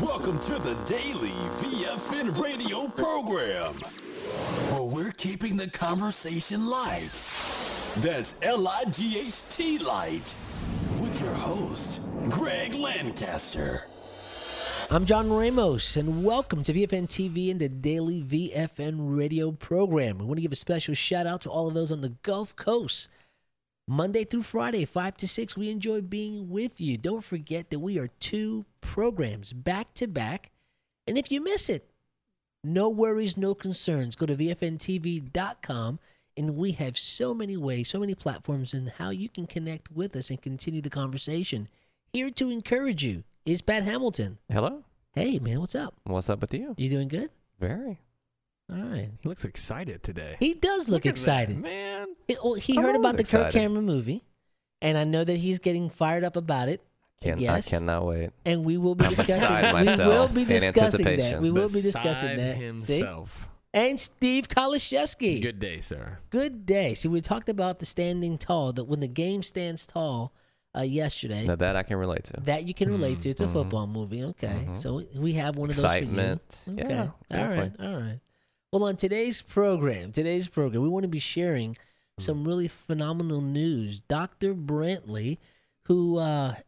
Welcome to the Daily VFN radio program, where we're keeping the conversation light. That's L-I-G-H-T light, with your host, Greg Lancaster. I'm John Ramos, and welcome to VFN TV and the Daily VFN radio program. We want to give a special shout out to all of those on the Gulf Coast. Monday through Friday, 5 to 6, we enjoy being with you. Don't forget that we are 2 programs back to back. And if you miss it, no worries, no concerns. Go to VFNTV.com, and we have so many ways, so many platforms, and how you can connect with us and continue the conversation. Here to encourage you is Pat Hamilton. Hello. Hey, man, what's up? What's up with you? You doing good? Very. All right. He looks excited today. He does look at excited. that, man. He I'm heard about the always Kirk excited. Cameron movie, and I know that he's getting fired up about it. I Yes. cannot wait. And we will be discussing. beside We will myself be in discussing that. anticipation. We will be discussing Beside that. See? himself. And Steve Kaliszewski. Good day, sir. Good day. See, we talked about the standing tall. That when the game stands tall, yesterday. Now that I can relate to. That you can relate to. It's a football movie. Okay, so we have one of those Excitement. for you. Okay, Yeah, all right, exactly. all right. Well, on today's program, we want to be sharing some really phenomenal news. Dr. Brantley, who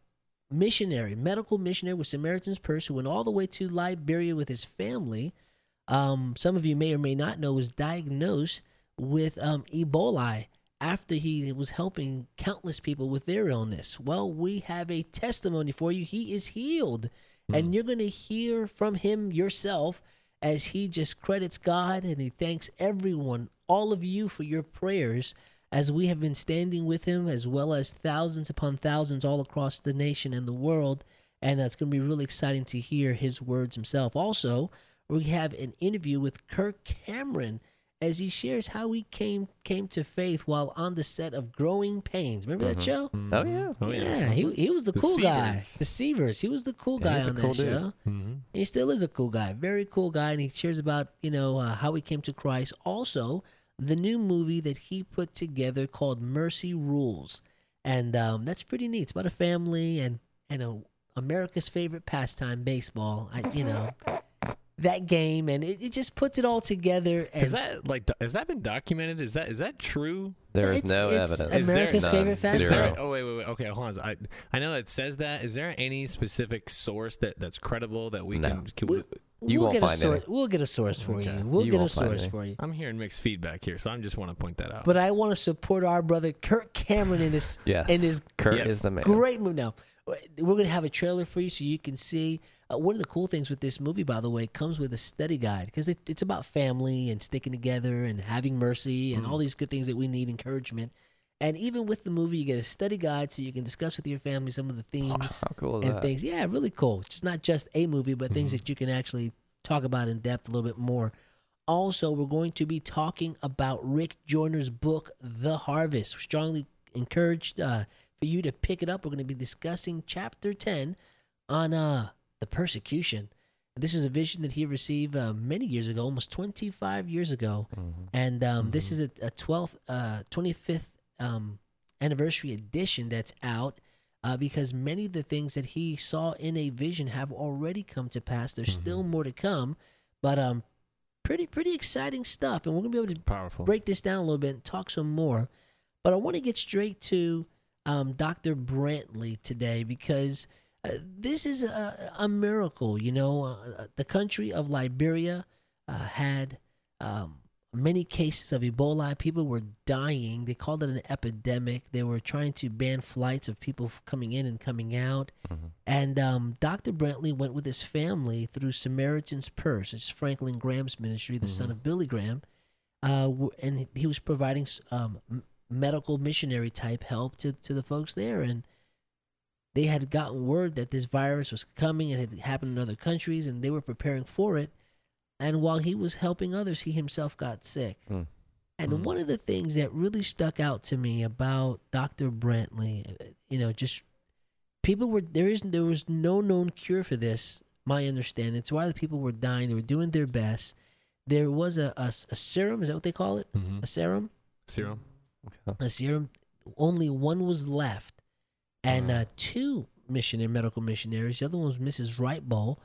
medical missionary with Samaritan's Purse, who went all the way to Liberia with his family. Some of you may or may not know, was diagnosed with Ebola after he was helping countless people with their illness. Well, we have a testimony for you. He is healed, and you're going to hear from him yourself as he just credits God and he thanks everyone, all of you, for your prayers as we have been standing with him, as well as thousands upon thousands all across the nation and the world. And it's going to be really exciting to hear his words himself. Also, we have an interview with Kirk Cameron as he shares how he came to faith while on the set of Growing Pains. Remember that show? Oh yeah. Oh, Yeah, he was the cool guy. Seavers. The Seavers. He was the cool guy he's a on cool that dude. show. He still is a cool guy. Very cool guy, and he shares about, how he came to Christ. Also, the new movie that he put together called Mercy Rules. And that's pretty neat. It's about a family and America's favorite pastime, baseball. That game, and it just puts it all together. And Has that been documented? Is that true? There is It's- no it's evidence. America's None. favorite fast Zero. food. Oh wait. Okay, hold on. I know that it says that. Is there any specific source that's credible that we No. can? You we'll won't get a find source. any. We'll get a source for Okay. you. We'll You get a won't find source any. for you. I'm hearing mixed feedback here, so I just want to point that out. But I want to support our brother Kirk Cameron in this. Yes. In his Kurt Yes. is the man. great movie. Now, we're going to have a trailer for you so you can see. One of the cool things with this movie, by the way, comes with a study guide because it's about family and sticking together and having mercy and all these good things that we need, encouragement. And even with the movie, you get a study guide so you can discuss with your family some of the themes How cool is and that? things. Yeah, really cool. It's not just a movie, but things that you can actually talk about in depth a little bit more. Also, we're going to be talking about Rick Joyner's book, The Harvest. Strongly encouraged for you to pick it up. We're going to be discussing chapter 10 on the persecution. This is a vision that he received many years ago, almost 25 years ago. And this is a 25th anniversary edition that's out because many of the things that he saw in a vision have already come to pass. There's still more to come, but pretty exciting stuff. And we're going to be able to Powerful. break this down a little bit and talk some more. But I want to get straight to Dr. Brantley today because this is a miracle. The country of Liberia had many cases of Ebola. People were dying. They called it an epidemic. They were trying to ban flights of people coming in and coming out. And Dr. Brantley went with his family through Samaritan's Purse. It's Franklin Graham's ministry, the son of Billy Graham. And he was providing medical missionary type help to the folks there. And they had gotten word that this virus was coming and had happened in other countries, and they were preparing for it. And while he was helping others, he himself got sick. And one of the things that really stuck out to me about Dr. Brantley, just people there was no known cure for this, my understanding. It's why the people were dying. They were doing their best. There was a serum, is that what they call it? A serum? Serum. A serum. Only one was left. And two medical missionaries, the other one was Mrs. Wright Bowl.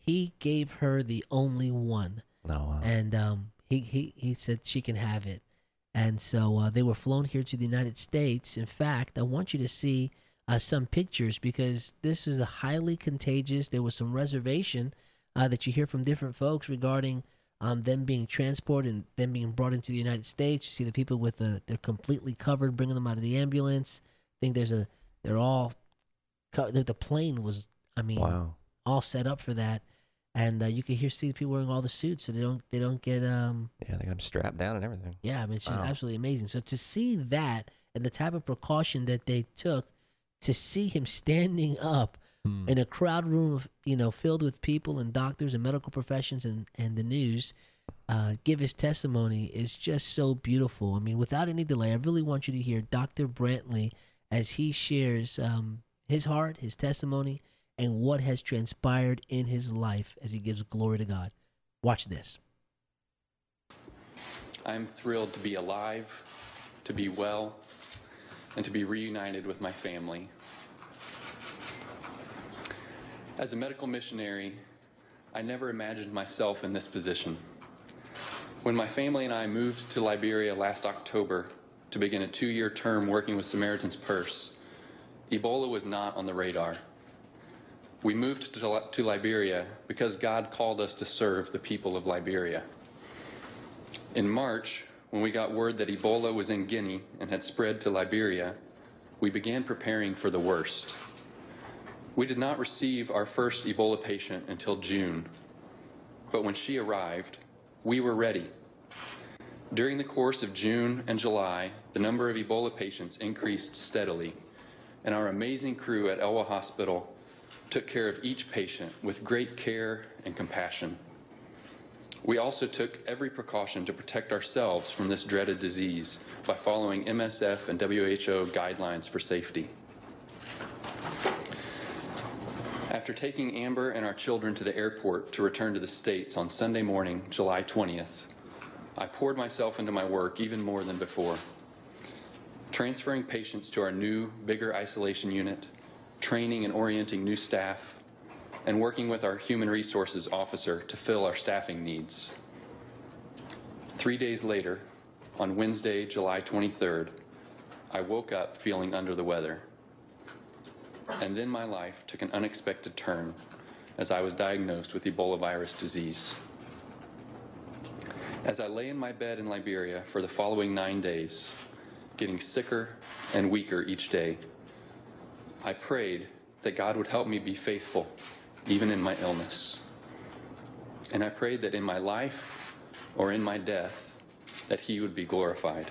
he gave her the only one. Oh, wow. And he said she can have it. And so they were flown here to the United States. In fact, I want you to see some pictures, because this is a highly contagious. There was some reservation that you hear from different folks regarding them being transported and them being brought into the United States. You see the people with they're completely covered, bringing them out of the ambulance. I think they're all, the plane was, Wow. all set up for that. And you can see the people wearing all the suits, so they don't get Yeah, they got them strapped down and everything. yeah, it's just Wow. absolutely amazing. So to see that and the type of precaution that they took, to see him standing up in a crowd room of, filled with people and doctors and medical professions and the news, give his testimony is just so beautiful. Without any delay, I really want you to hear Dr. Brantley as he shares his heart, his testimony, and what has transpired in his life as he gives glory to God. Watch this. I'm thrilled to be alive, to be well, and to be reunited with my family. As a medical missionary, I never imagined myself in this position. When my family and I moved to Liberia last October to begin a 2-year term working with Samaritan's Purse, Ebola was not on the radar. We moved to Liberia because God called us to serve the people of Liberia. In March, when we got word that Ebola was in Guinea and had spread to Liberia, we began preparing for the worst. We did not receive our first Ebola patient until June, but when she arrived, we were ready. During the course of June and July, the number of Ebola patients increased steadily, and our amazing crew at Elwa Hospital took care of each patient with great care and compassion. We also took every precaution to protect ourselves from this dreaded disease by following MSF and WHO guidelines for safety. After taking Amber and our children to the airport to return to the States on Sunday morning, July 20th, I poured myself into my work even more than before, transferring patients to our new, bigger isolation unit, training and orienting new staff, and working with our human resources officer to fill our staffing needs. 3 days later, on Wednesday, July 23rd, I woke up feeling under the weather. And then my life took an unexpected turn as I was diagnosed with Ebola virus disease. As I lay in my bed in Liberia for the following 9 days, getting sicker and weaker each day, I prayed that God would help me be faithful, even in my illness. And I prayed that in my life or in my death, that He would be glorified.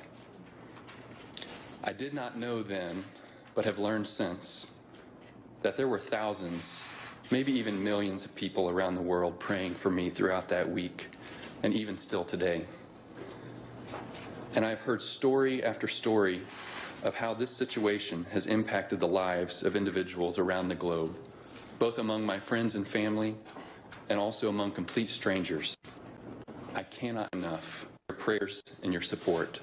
I did not know then, but have learned since, that there were thousands, maybe even millions of people around the world praying for me throughout that week, and even still today. And I've heard story after story of how this situation has impacted the lives of individuals around the globe, both among my friends and family, and also among complete strangers. I cannot enough your prayers and your support.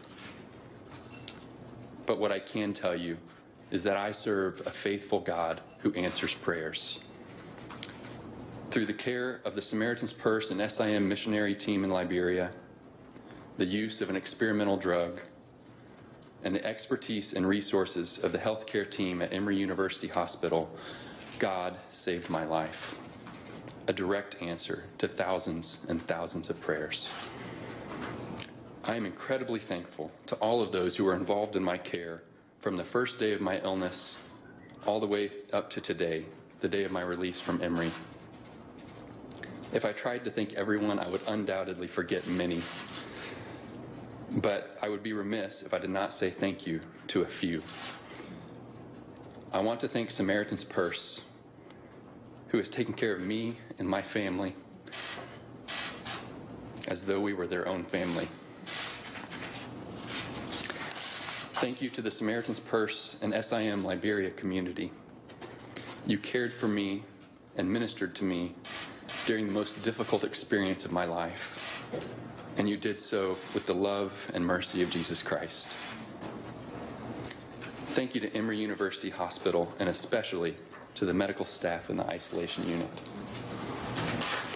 But what I can tell you is that I serve a faithful God who answers prayers. Through the care of the Samaritan's Purse and SIM missionary team in Liberia, the use of an experimental drug, and the expertise and resources of the healthcare team at Emory University Hospital, God saved my life. A direct answer to thousands and thousands of prayers. I am incredibly thankful to all of those who were involved in my care from the first day of my illness all the way up to today, the day of my release from Emory. If I tried to thank everyone, I would undoubtedly forget many. But I would be remiss if I did not say thank you to a few. I want to thank Samaritan's Purse, who has taken care of me and my family as though we were their own family. Thank you to the Samaritan's Purse and SIM Liberia community. You cared for me and ministered to me during the most difficult experience of my life, and you did so with the love and mercy of Jesus Christ. Thank you to Emory University Hospital, and especially to the medical staff in the isolation unit.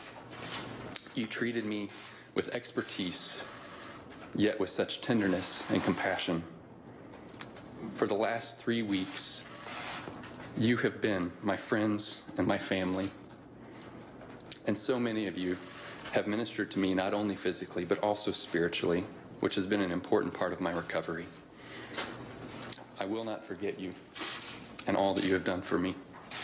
You treated me with expertise, yet with such tenderness and compassion. For the last 3 weeks, you have been my friends and my family. And so many of you have ministered to me not only physically, but also spiritually, which has been an important part of my recovery. I will not forget you and all that you have done for me.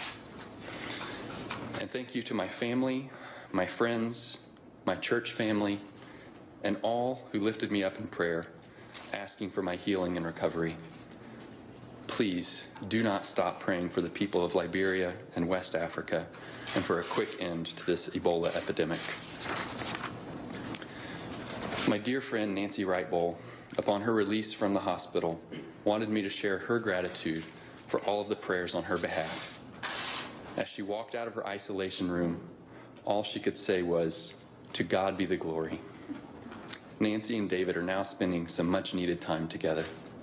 And thank you to my family, my friends, my church family, and all who lifted me up in prayer, asking for my healing and recovery. Please do not stop praying for the people of Liberia and West Africa and for a quick end to this Ebola epidemic. My dear friend Nancy Wright-Bowl, upon her release from the hospital, wanted me to share her gratitude for all of the prayers on her behalf. As she walked out of her isolation room, all she could say was, "To God be the glory." Nancy and David are now spending some much-needed time together.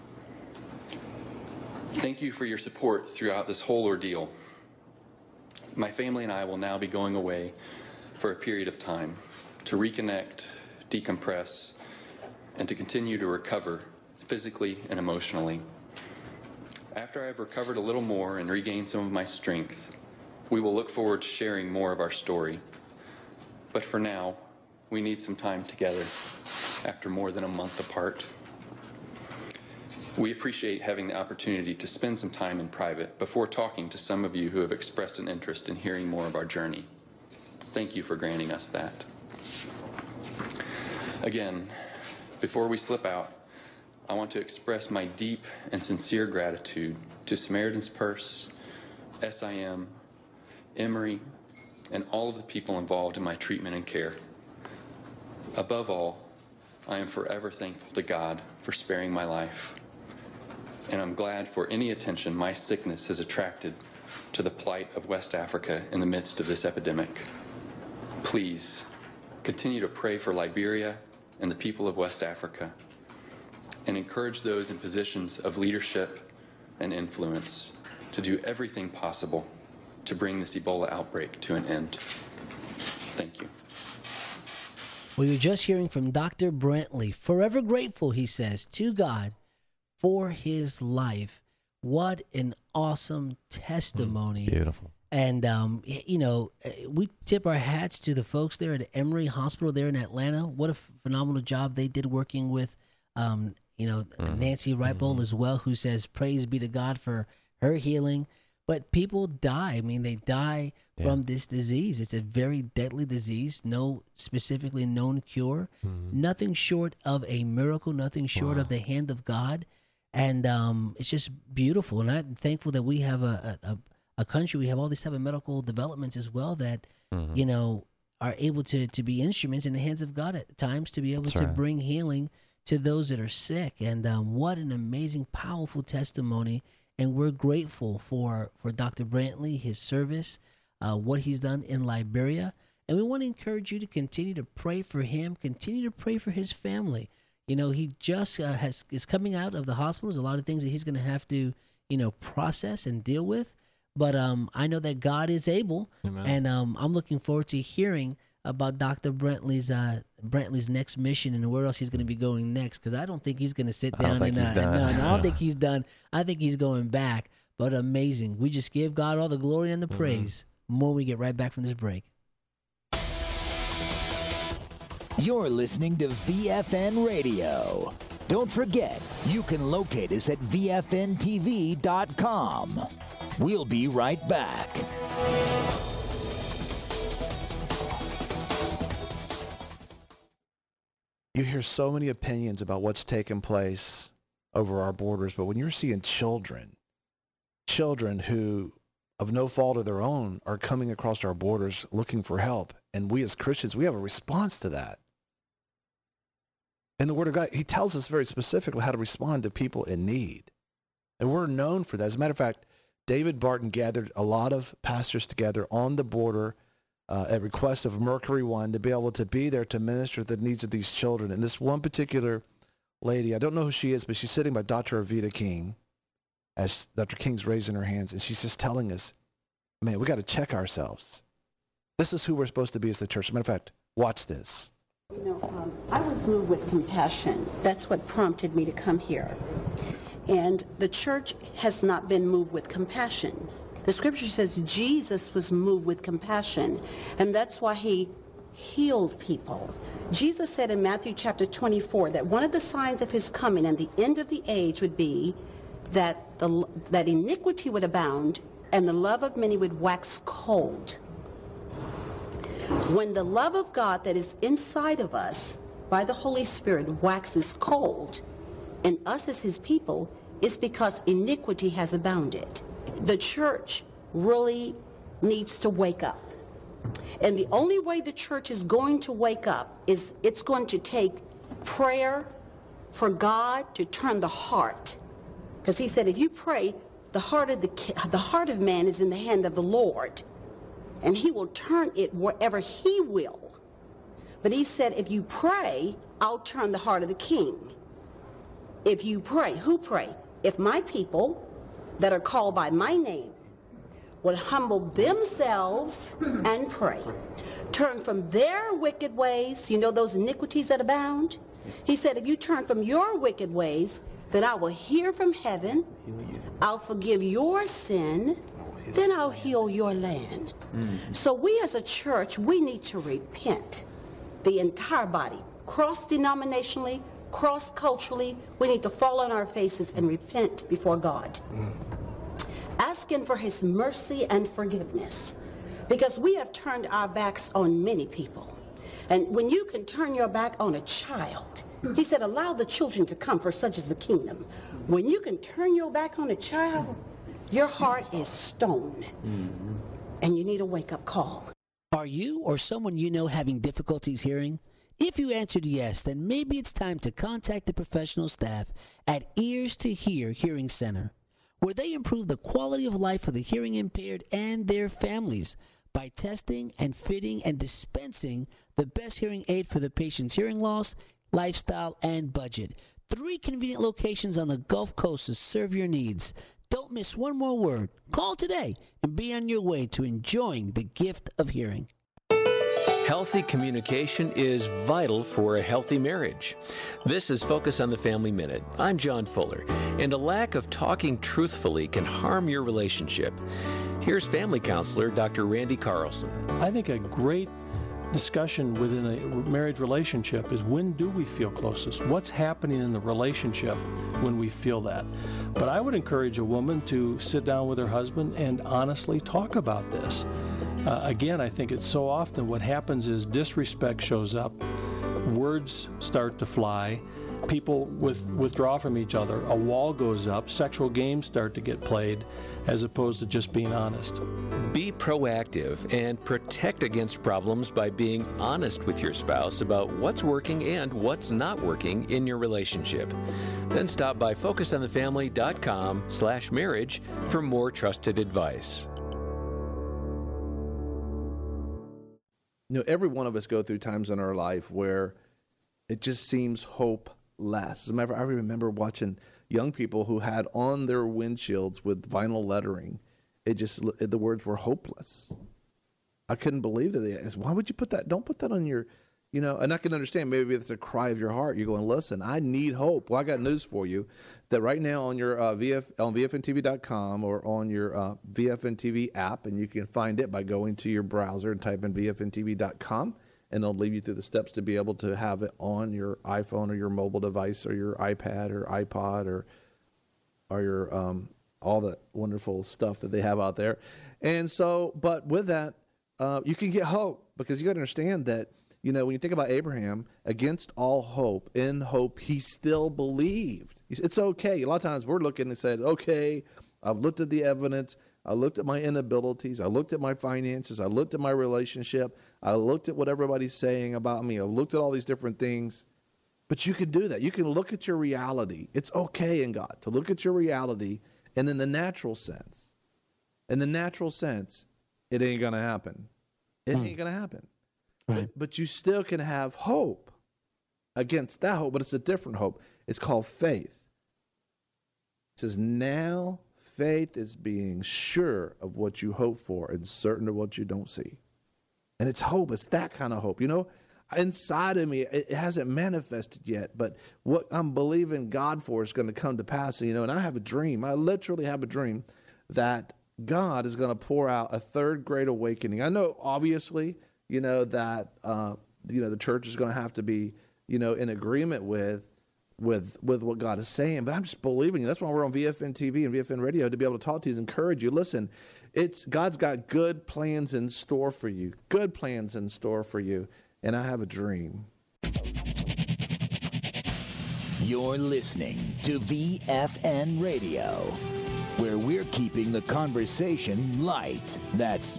Thank you for your support throughout this whole ordeal. My family and I will now be going away for a period of time to reconnect, decompress, and to continue to recover physically and emotionally. After I've recovered a little more and regained some of my strength, we will look forward to sharing more of our story. But for now, we need some time together after more than a month apart. We appreciate having the opportunity to spend some time in private before talking to some of you who have expressed an interest in hearing more of our journey. Thank you for granting us that. Again, before we slip out, I want to express my deep and sincere gratitude to Samaritan's Purse, SIM, Emory, and all of the people involved in my treatment and care. Above all, I am forever thankful to God for sparing my life, and I'm glad for any attention my sickness has attracted to the plight of West Africa in the midst of this epidemic. Please continue to pray for Liberia and the people of West Africa, and encourage those in positions of leadership and influence to do everything possible to bring this Ebola outbreak to an end. Thank you. We were just hearing from Dr. Brantley. Forever grateful, he says, to God for his life. What an awesome testimony. Beautiful. And, you know, we tip our hats to the folks there at Emory Hospital there in Atlanta. What a phenomenal job they did working with, you know, Nancy Wright-Bowl as well, who says, praise be to God for her healing. But people die. I mean, they die from this disease. It's a very deadly disease. No specifically known cure. Nothing short of a miracle. Nothing short of the hand of God. And it's just beautiful. And I'm thankful that we have a country. We have all these type of medical developments as well that, you know, are able to be instruments in the hands of God at times to be able to bring healing to those that are sick. And what an amazing, powerful testimony. And we're grateful for Dr. Brantley, his service, what he's done in Liberia. And we want to encourage you to continue to pray for him, continue to pray for his family. You know, he just is coming out of the hospital. There's a lot of things that he's going to have to, you know, process and deal with. But I know that God is able. Amen. And I'm looking forward to hearing about Dr. Brantley's next mission and where else he's going to be going next, because I don't think he's going to sit down and I don't think he's done. I think he's going back. But amazing. We just give God all the glory and the praise when we get right back from this break. You're listening to VFN Radio. Don't forget, you can locate us at VFNTV.com. We'll be right back. You hear so many opinions about what's taking place over our borders, but when you're seeing children who, of no fault of their own, are coming across our borders looking for help, and we as Christians, we have a response to that. In the Word of God, he tells us very specifically how to respond to people in need. And we're known for that. As a matter of fact, David Barton gathered a lot of pastors together on the border at request of Mercury One to be able to be there to minister to the needs of these children. And this one particular lady, I don't know who she is, but she's sitting by Dr. Avita King as Dr. King's raising her hands, and she's just telling us, man, we got to check ourselves. This is who we're supposed to be as the church. As a matter of fact, Watch this. I was moved with compassion. That's what prompted me to come here. And the church has not been moved with compassion. The scripture says Jesus was moved with compassion, and that's why he healed people. Jesus said in Matthew chapter 24 that one of the signs of his coming and the end of the age would be that that iniquity would abound and the love of many would wax cold. When the love of God that is inside of us by the Holy Spirit waxes cold in us as his people, it's because iniquity has abounded. The church really needs to wake up. And the only way the church is going to wake up is it's going to take prayer for God to turn the heart. Because he said, if you pray, the heart of man is in the hand of the Lord, and he will turn it wherever he will. But he said, if you pray, I'll turn the heart of the king. If you pray, who pray? If my people that are called by my name would humble themselves and pray, turn from their wicked ways, you know those iniquities that abound? He said, if you turn from your wicked ways, then I will hear from heaven, I'll forgive your sin, then I'll heal your land. So we as a church, we need to repent. The entire body, cross-denominationally, cross-culturally, we need to fall on our faces and repent before God. Asking for his mercy and forgiveness, because we have turned our backs on many people. And when you can turn your back on a child, he said, allow the children to come, for such is the kingdom. When you can turn your back on a child, your heart is stone, and you need a wake-up call. Are you or someone you know having difficulties hearing? If you answered yes, then maybe it's time to contact the professional staff at Ears to Hear Hearing Center, where they improve the quality of life for the hearing impaired and their families by testing and fitting and dispensing the best hearing aid for the patient's hearing loss, lifestyle, and budget. 3 convenient locations on the Gulf Coast to serve your needs. Don't miss one more word. Call today and be on your way to enjoying the gift of hearing. Healthy communication is vital for a healthy marriage. This is Focus on the Family Minute. I'm John Fuller, and a lack of talking truthfully can harm your relationship. Here's family counselor Dr. Randy Carlson. I think a great discussion within a marriage relationship is, when do we feel closest? What's happening in the relationship when we feel that? But I would encourage a woman to sit down with her husband and honestly talk about this. Again, I think it's so often what happens is disrespect shows up, words start to fly, people withdraw from each other, a wall goes up, sexual games start to get played, as opposed to just being honest. Be proactive and protect against problems by being honest with your spouse about what's working and what's not working in your relationship. Then stop by focusonthefamily.com/marriage for more trusted advice. You know, every one of us go through times in our life where it just seems hopeless. As a matter of fact, I remember watching young people who had on their windshields with vinyl lettering, the words were hopeless. I couldn't believe that. Why would you put that? Don't put that on your, and I can understand maybe it's a cry of your heart. You're going, listen, I need hope. Well, I got news for you that right now on your on VFNTV.com or on your VFN TV app, and you can find it by going to your browser and type in VFNTV.com, and it'll lead you through the steps to be able to have it on your iPhone or your mobile device or your iPad or iPod or your all that wonderful stuff that they have out there. And so, but with that, you can get hope, because you got to understand that, when you think about Abraham, against all hope, in hope, he still believed. It's okay. A lot of times we're looking and said, okay, I've looked at the evidence. I looked at my inabilities. I looked at my finances. I looked at my relationship. I looked at what everybody's saying about me. I looked at all these different things. But you can do that. You can look at your reality. It's okay in God to look at your reality, and in the natural sense, it ain't going to happen. It ain't going to happen. Right. But you still can have hope against that hope, but it's a different hope. It's called faith. It says, now faith is being sure of what you hope for and certain of what you don't see. And it's hope. It's that kind of hope. inside of me, it hasn't manifested yet, but what I'm believing God for is going to come to pass. And I have a dream. I literally have a dream that God is going to pour out a third great awakening. I know, obviously, that the church is going to have to be, in agreement with what God is saying. But I'm just believing. That's why we're on VFN TV and VFN Radio, to be able to talk to you and encourage you. Listen, God's got good plans in store for you. Good plans in store for you. And I have a dream. You're listening to VFN Radio, where we're keeping the conversation light. That's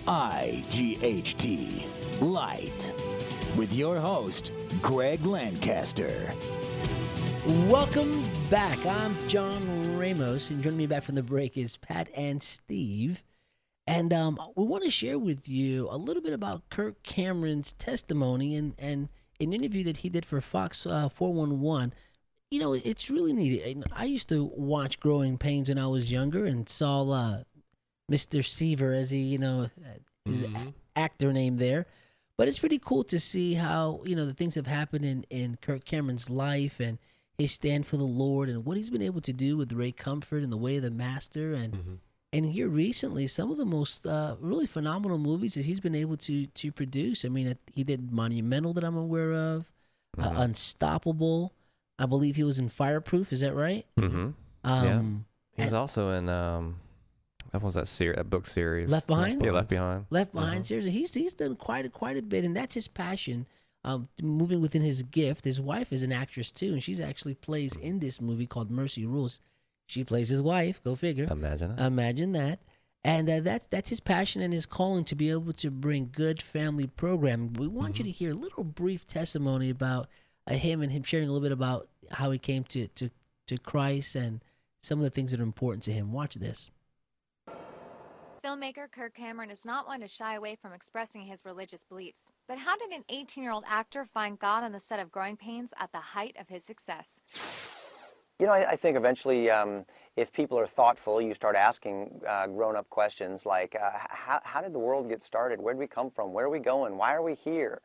L-I-G-H-T, light. With your host, Greg Lancaster. Welcome back. I'm John Ramos, and joining me back from the break is Pat and Steve. And we want to share with you a little bit about Kirk Cameron's testimony and an interview that he did for Fox 411. It's really neat. I used to watch Growing Pains when I was younger and saw Mr. Seaver as he, his actor name there. But it's pretty cool to see how, the things have happened in Kirk Cameron's life and his stand for the Lord and what he's been able to do with Ray Comfort and The Way of the Master. And here recently, some of the most really phenomenal movies that he's been able to produce. I mean, he did Monumental that I'm aware of, Unstoppable. I believe he was in Fireproof. Is that right? Mm-hmm. Yeah. He was also in what was that book series? Left Behind. Yeah, Left Behind. Left Behind series. He's done quite a bit, and that's his passion. Moving within his gift. His wife is an actress too, and she's actually plays in this movie called Mercy Rules. She plays his wife. Go figure. Imagine it. Imagine that. And that's his passion and his calling, to be able to bring good family programming. We want you to hear a little brief testimony about him and him sharing a little bit about how he came to Christ and some of the things that are important to him. Watch this. Filmmaker Kirk Cameron is not one to shy away from expressing his religious beliefs. But how did an 18-year-old actor find God on the set of Growing Pains at the height of his success? I think eventually, if people are thoughtful, you start asking grown-up questions like, how did the world get started? Where did we come from? Where are we going? Why are we here?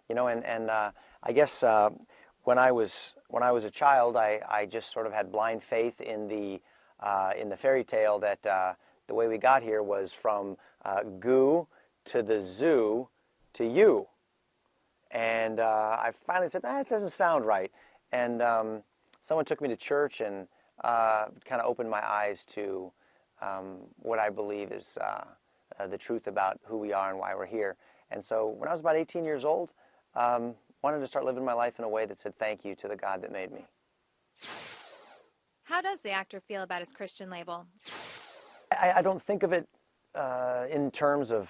I guess when I was a child, I just sort of had blind faith in the fairy tale that the way we got here was from goo to the zoo to you. And I finally said, that doesn't sound right. And someone took me to church and kind of opened my eyes to what I believe is the truth about who we are and why we're here. And so when I was about 18 years old, wanted to start living my life in a way that said thank you to the God that made me. How does the actor feel about his Christian label? I don't think of it in terms of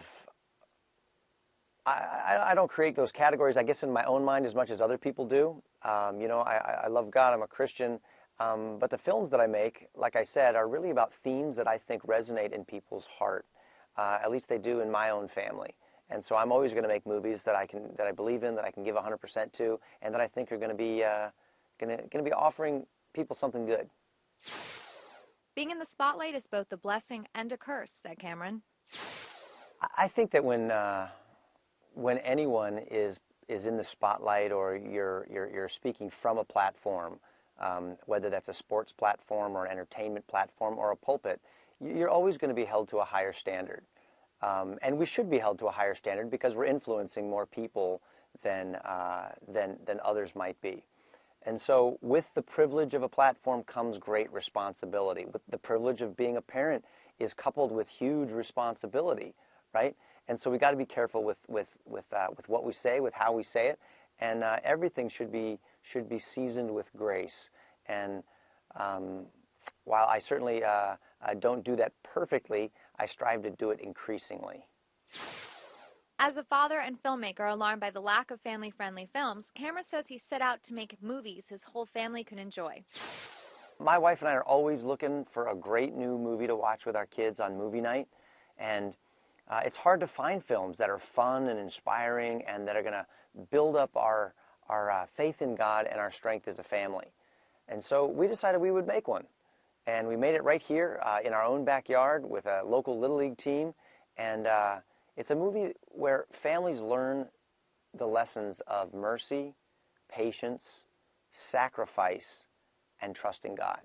I don't create those categories, I guess, in my own mind as much as other people do. I love God, I'm a Christian, but the films that I make, like I said, are really about themes that I think resonate in people's heart. At least they do in my own family. And so I'm always going to make movies that I believe in, that I can give 100% to, and that I think are going to be offering people something good. Being in the spotlight is both a blessing and a curse, said Cameron. I think that when anyone is in the spotlight, or you're speaking from a platform, whether that's a sports platform or an entertainment platform or a pulpit, you're always going to be held to a higher standard. And we should be held to a higher standard because we're influencing more people than others might be. And so with the privilege of a platform comes great responsibility. With the privilege of being a parent is coupled with huge responsibility, right? And so we got to be careful with what we say, with how we say it, and everything should be seasoned with grace. And while I certainly don't do that perfectly, I strive to do it increasingly. As a father and filmmaker alarmed by the lack of family-friendly films, Cameron says he set out to make movies his whole family could enjoy. My wife and I are always looking for a great new movie to watch with our kids on movie night, and it's hard to find films that are fun and inspiring and that are going to build up our faith in God and our strength as a family. And so we decided we would make one. And we made it right here in our own backyard with a local Little League team. And it's a movie where families learn the lessons of mercy, patience, sacrifice, and trusting God.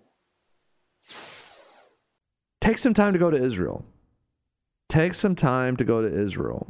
Take some time to go to Israel. Take some time to go to Israel.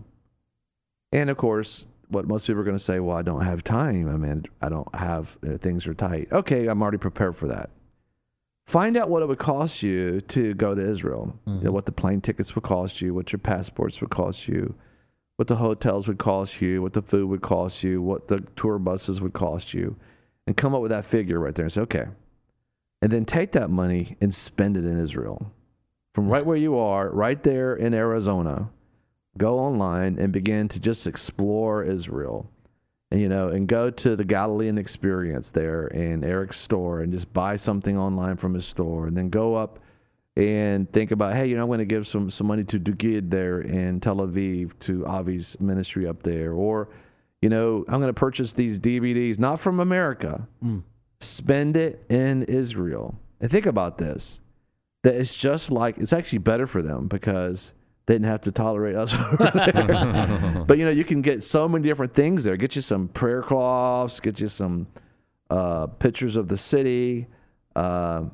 And of course, what most people are going to say, well, I don't have time. I mean, I don't have, things are tight. Okay, I'm already prepared for that. Find out what it would cost you to go to Israel. You know, what the plane tickets would cost you, what your passports would cost you, what the hotels would cost you, what the food would cost you, what the tour buses would cost you, and come up with that figure right there and say, okay. And then take that money and spend it in Israel. From right where you are, right there in Arizona, go online and begin to just explore Israel. And, you know, and go to the Galilean Experience there in Eric's store and just buy something online from his store. And then go up and think about, hey, you know, I'm going to give some money to Dugid there in Tel Aviv, to Avi's ministry up there. Or, you know, I'm going to purchase these DVDs, not from America. Spend it in Israel. And think about this. That it's just like, it's actually better for them because they didn't have to tolerate us over there. But, you know, you can get so many different things there. Get you some prayer cloths, get you some pictures of the city, you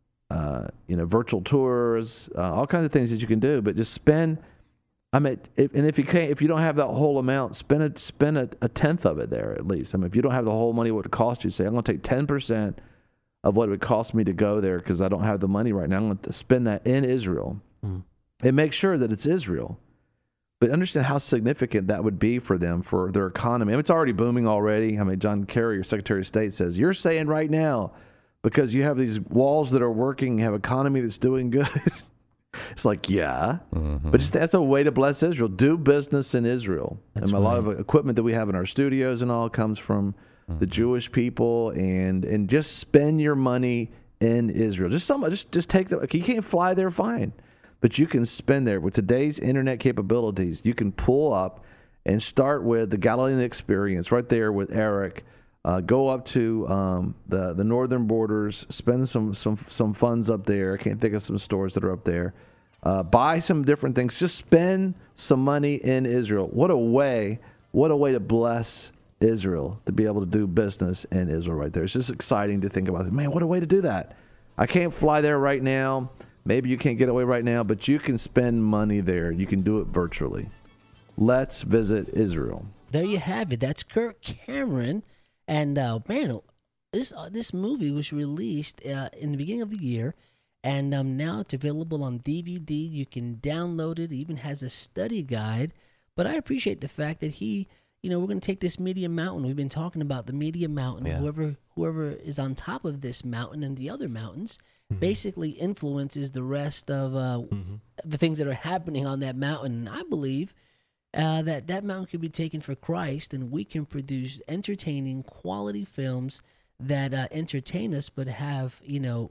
know, virtual tours, all kinds of things that you can do. But just spend, I mean, if you don't have that whole amount, spend a tenth of it there at least. I mean, if you don't have the whole money, what it cost you, say, I'm going to take 10% of what it would cost me to go there because I don't have the money right now. I'm going to spend that in Israel. And make sure that it's Israel. But understand how significant that would be for them, for their economy. I mean, it's already booming already. I mean, John Kerry, your Secretary of State, says, you're saying right now, because you have these walls that are working, you have economy that's doing good. It's like, yeah. But just that's a way to bless Israel. Do business in Israel. That's and a lot of equipment that we have in our studios and all comes from the Jewish people. And just spend your money in Israel. Just take the, you can't fly there, fine. But you can spend there. With today's internet capabilities, you can pull up and start with the Galilean Experience right there with Eric. Go up to the northern borders, spend some funds up there. I can't think of some stores that are up there. Buy some different things. Just spend some money in Israel. What a way to bless Israel, to be able to do business in Israel right there. It's just exciting to think about it. Man, what a way to do that. I can't fly there right now. Maybe you can't get away right now, but you can spend money there. You can do it virtually. Let's visit Israel. There you have it. That's Kirk Cameron. And, man, this movie was released in the beginning of the year. And now it's available on DVD. You can download it. It even has a study guide. But I appreciate the fact that he, you know, we're going to take this Media Mountain. We've been talking about the Media Mountain. Yeah. Whoever is on top of this mountain and the other mountains basically influences the rest of the things that are happening on that mountain. And I believe that mountain could be taken for Christ, and we can produce entertaining, quality films that entertain us, but have, you know,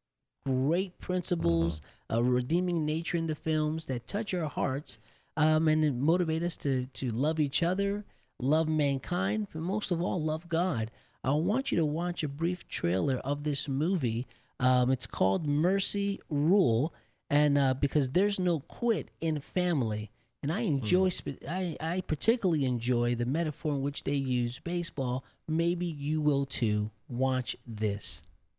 great principles, a redeeming nature in the films that touch our hearts, and motivate us to love each other, love mankind, but most of all, love God. I want you to watch a brief trailer of this movie. It's called Mercy Rule, and because there's no quit in family. And I enjoy, I particularly enjoy the metaphor in which they use baseball. Maybe you will too. Watch this.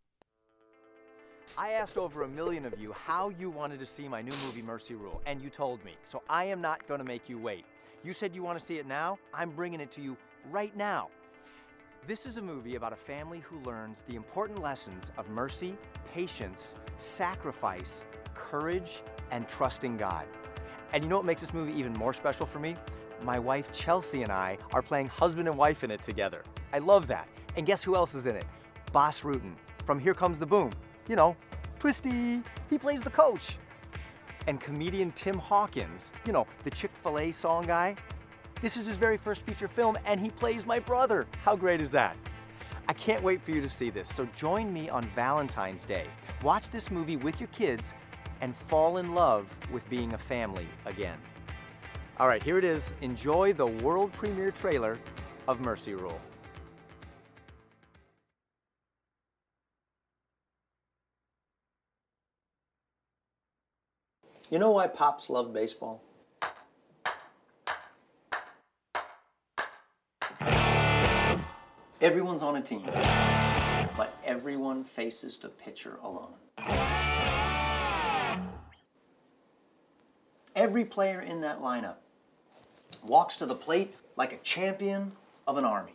I asked over 1 million of you how you wanted to see my new movie, Mercy Rule, and you told me. So I am not going to make you wait. You said you want to see it now. I'm bringing it to you right now. This is a movie about a family who learns the important lessons of mercy, patience, sacrifice, courage, and trusting God. And you know what makes this movie even more special for me? My wife Chelsea and I are playing husband and wife in it together. I love that. And guess who else is in it? Bas Rutten from Here Comes the Boom. You know, Twisty. He plays the coach. And comedian Tim Hawkins, you know, the Chick-fil-A song guy. This is his very first feature film, and he plays my brother. How great is that? I can't wait for you to see this, so join me on Valentine's Day. Watch this movie with your kids and fall in love with being a family again. All right, here it is. Enjoy the world premiere trailer of Mercy Rule. You know why Pops loved baseball? Everyone's on a team, but everyone faces the pitcher alone. Every player in that lineup walks to the plate like a champion of an army.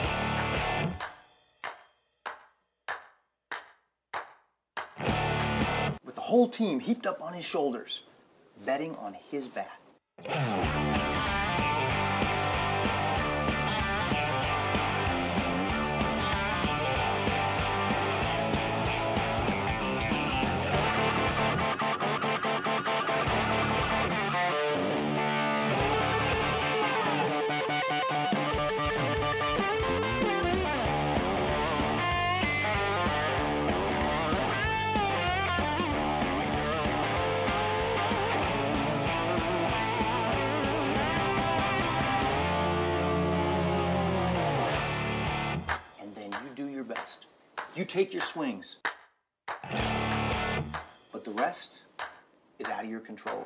With the whole team heaped up on his shoulders, betting on his bat. You take your swings, but the rest is out of your control.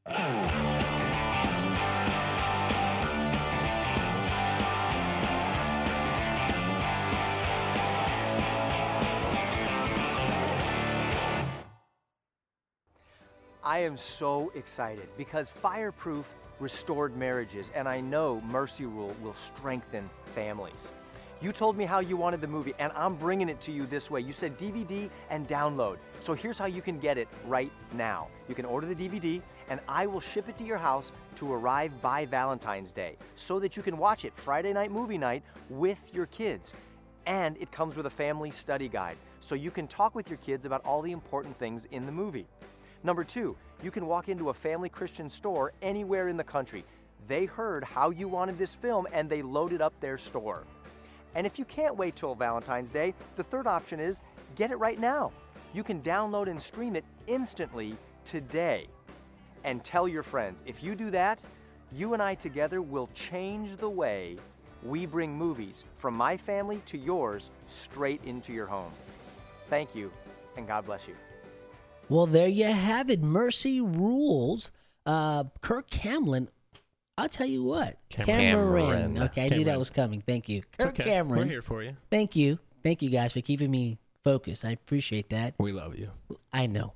I am so excited because Fireproof restored marriages, and I know Mercy Rule will strengthen families. You told me how you wanted the movie, and I'm bringing it to you this way. You said DVD and download. So here's how you can get it right now. You can order the DVD, and I will ship it to your house to arrive by Valentine's Day so that you can watch it Friday night movie night with your kids. And it comes with a family study guide, so you can talk with your kids about all the important things in the movie. Number 2, you can walk into a family Christian store anywhere in the country. They heard how you wanted this film, and they loaded up their store. And if you can't wait till Valentine's Day, the third option is get it right now. You can download and stream it instantly today. And tell your friends. If you do that, you and I together will change the way we bring movies from my family to yours straight into your home. Thank you, and God bless you. Well, there you have it. Mercy Rules. Kirk Cameron. I'll tell you what. Cameron. Okay, I knew that was coming. Thank you. Kirk Cameron. We're here for you. Thank you. Thank you, guys, for keeping me focused. I appreciate that. We love you. I know.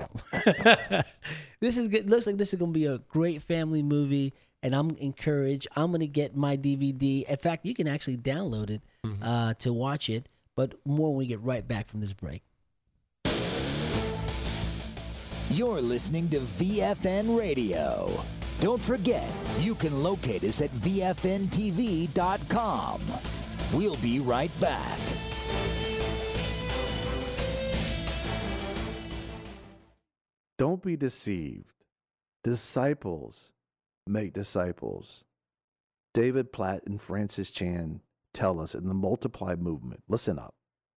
This is good. Looks like this is going to be a great family movie, and I'm encouraged. I'm going to get my DVD. In fact, you can actually download it to watch it, but more when we get right back from this break. You're listening to VFN Radio. Don't forget, you can locate us at VFNTV.com. We'll be right back. Don't be deceived. Disciples make disciples. David Platt and Francis Chan tell us in the Multiply movement. Listen up.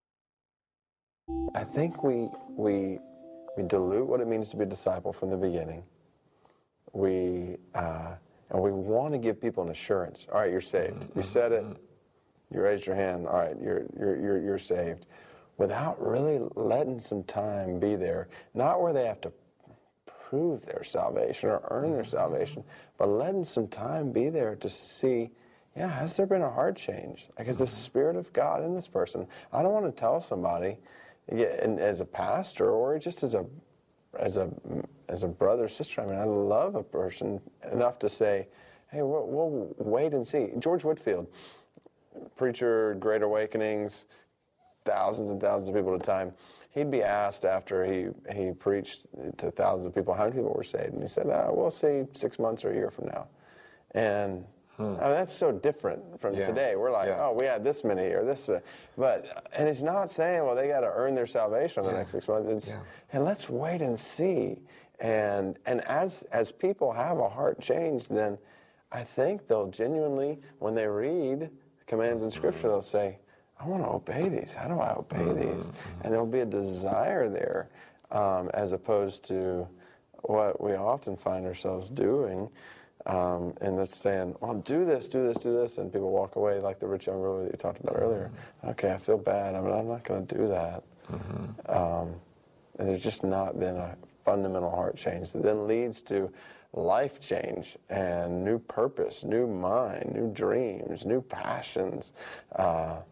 I think we dilute what it means to be a disciple from the beginning. And we want to give people an assurance. All right, you're saved. You said it. You raised your hand. All right, you're saved. Without really letting some time be there, not where they have to prove their salvation or earn their salvation, but letting some time be there to see, yeah, has there been a heart change? Like, is the Spirit of God in this person? I don't want to tell somebody, as a pastor or just as a brother, sister, I mean, I love a person enough to say, hey, we'll wait and see. George Whitefield, preacher, Great Awakenings, thousands and thousands of people at a time. He'd be asked after he preached to thousands of people, how many people were saved? And he said, we'll see 6 months or a year from now. And I mean, that's so different from today. We're like, oh, we had this many or this. And he's not saying, well, they got to earn their salvation in the next 6 months. And let's wait and see. And as people have a heart change, then I think they'll genuinely, when they read commands in Scripture, they'll say, I want to obey these. How do I obey these? And there'll be a desire there, as opposed to what we often find ourselves doing. And that's saying, well, do this, and people walk away like the rich young ruler that you talked about earlier. Okay, I feel bad. I mean, I'm not going to do that. And there's just not been a fundamental heart change that then leads to life change and new purpose, new mind, new dreams, new passions.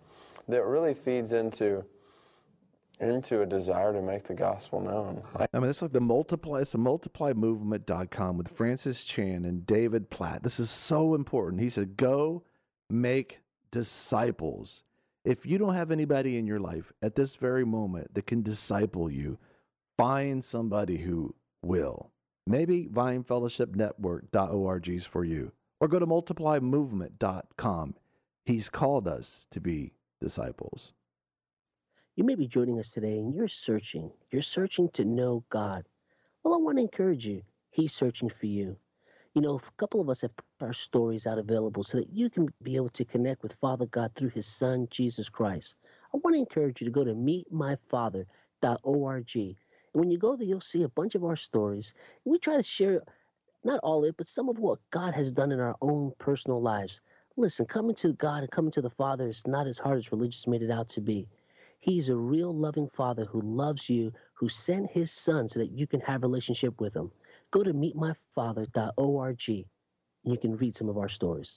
that really feeds into a desire to make the gospel known. I mean, it's like it's multiplymovement.com with Francis Chan and David Platt. This is so important. He said, go make disciples. If you don't have anybody in your life at this very moment that can disciple you, find somebody who will. Maybe VineFellowshipNetwork.org is for you. Or go to multiplymovement.com. He's called us to be disciples. You may be joining us today and you're searching. You're searching to know God. Well, I want to encourage you. He's searching for you. You know, a couple of us have put our stories out available so that you can be able to connect with Father God through his son, Jesus Christ. I want to encourage you to go to meetmyfather.org. And when you go there, you'll see a bunch of our stories. And we try to share, not all of it, but some of what God has done in our own personal lives. Listen, coming to God and coming to the Father is not as hard as religious made it out to be. He's a real loving Father who loves you, who sent his son so that you can have a relationship with him. Go to meetmyfather.org and you can read some of our stories.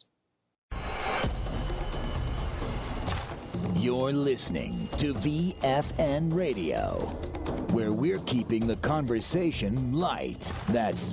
You're listening to VFN Radio, where we're keeping the conversation light. That's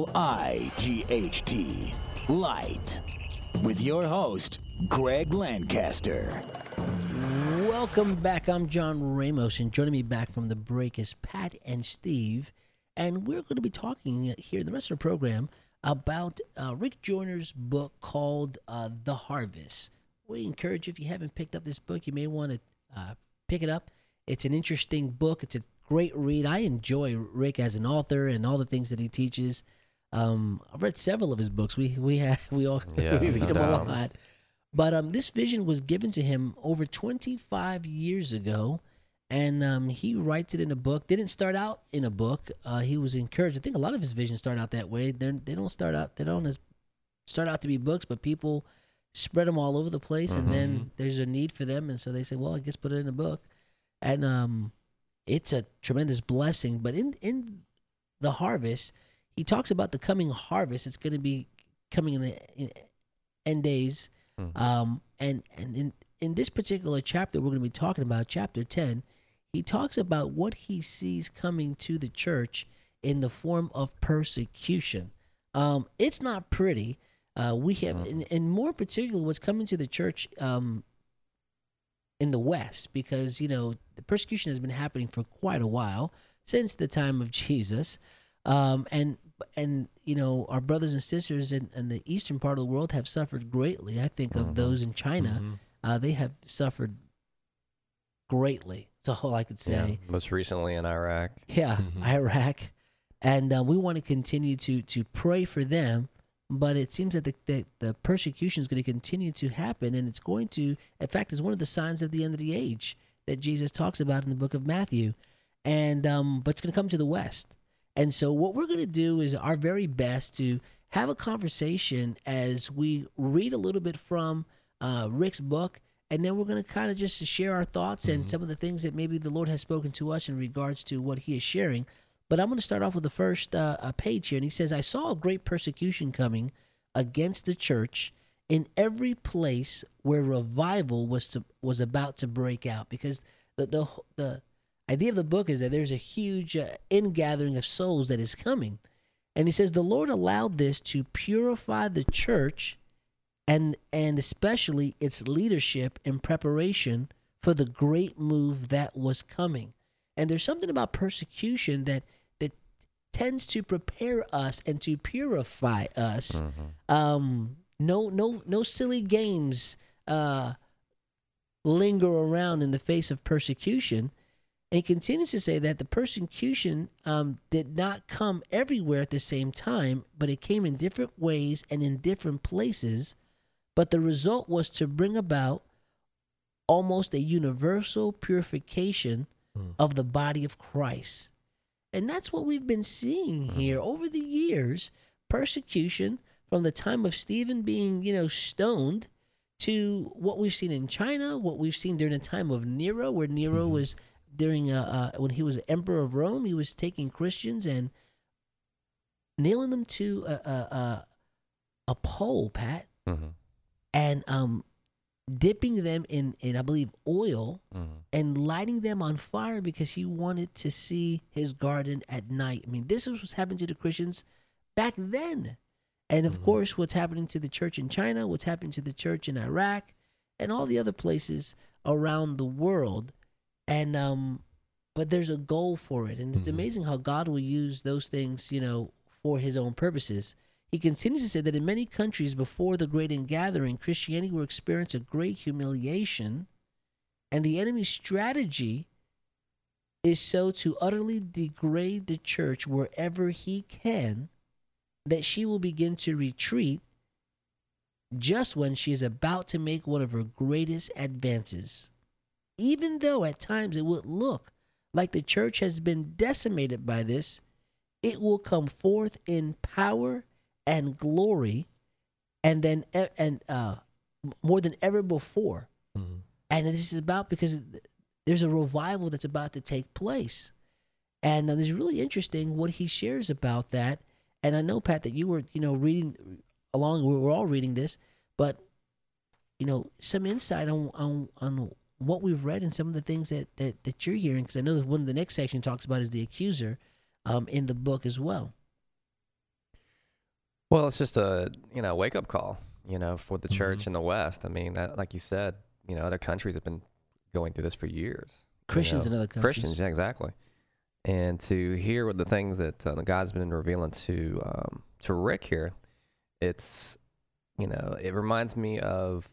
L-I-G-H-T, light. With your host, Greg Lancaster. Welcome back. I'm John Ramos, and joining me back from the break is Pat and Steve. And we're going to be talking here in the rest of the program about Rick Joyner's book called The Harvest. We encourage you, if you haven't picked up this book, you may want to pick it up. It's an interesting book. It's a great read. I enjoy Rick as an author and all the things that he teaches. I've read several of his books. We read them a lot. But this vision was given to him over 25 years ago, and he writes it in a book. Didn't start out in a book. He was encouraged. I think a lot of his visions start out that way. They don't start out to be books, but people spread them all over the place, and then there's a need for them, and so they say, well, I guess put it in a book. And it's a tremendous blessing. But in The Harvest, he talks about the coming harvest. It's going to be coming in the end days. And in this particular chapter we're going to be talking about, chapter 10, he talks about what he sees coming to the church in the form of persecution. It's not pretty. We have, and more particularly, what's coming to the church in the West, because, you know, the persecution has been happening for quite a while, since the time of Jesus. And you know, our brothers and sisters in the eastern part of the world have suffered greatly. I think of those in China. They have suffered greatly. That's all I could say. Yeah, most recently in Iraq. Yeah, Iraq. And we want to continue to pray for them. But it seems that the persecution is going to continue to happen. And it's going to, in fact, it's one of the signs of the end of the age that Jesus talks about in the book of Matthew. And but it's going to come to the West. And so what we're going to do is our very best to have a conversation as we read a little bit from Rick's book, and then we're going to kind of just share our thoughts and some of the things that maybe the Lord has spoken to us in regards to what he is sharing. But I'm going to start off with the first page here, and he says, I saw a great persecution coming against the church in every place where revival was about to break out, because the idea of the book is that there's a huge ingathering of souls that is coming. And he says the Lord allowed this to purify the church and especially its leadership in preparation for the great move that was coming. And there's something about persecution that tends to prepare us and to purify us. No silly games linger around in the face of persecution. And he continues to say that the persecution did not come everywhere at the same time, but it came in different ways and in different places. But the result was to bring about almost a universal purification of the body of Christ. And that's what we've been seeing here over the years. Persecution from the time of Stephen being, stoned, to what we've seen in China, what we've seen during the time of Nero, where Nero was during when he was emperor of Rome, he was taking Christians and nailing them to a pole, Pat. And dipping them in I believe, oil and lighting them on fire because he wanted to see his garden at night. I mean, this is what's happening to the Christians back then. And, of course, what's happening to the church in China, what's happening to the church in Iraq, and all the other places around the world. And but there's a goal for it. And it's amazing how God will use those things, for his own purposes. He continues to say that in many countries before the great ingathering, Christianity will experience a great humiliation, and the enemy's strategy is so to utterly degrade the church wherever he can that she will begin to retreat just when she is about to make one of her greatest advances. Even though at times it would look like the church has been decimated by this, it will come forth in power and glory, and then more than ever before. And this is about because there's a revival that's about to take place. And it's really interesting what he shares about that. And I know, Pat, that you were, reading along. We're all reading this, but some insight on what we've read and some of the things that you're hearing, because I know that one of the next section talks about is the accuser in the book as well. Well, it's just a wake up call, for the church in the West. I mean, that, like you said, other countries have been going through this for years. Christians in other countries. Christians, yeah, exactly. And to hear what the things that God's been revealing to Rick here, it's it reminds me of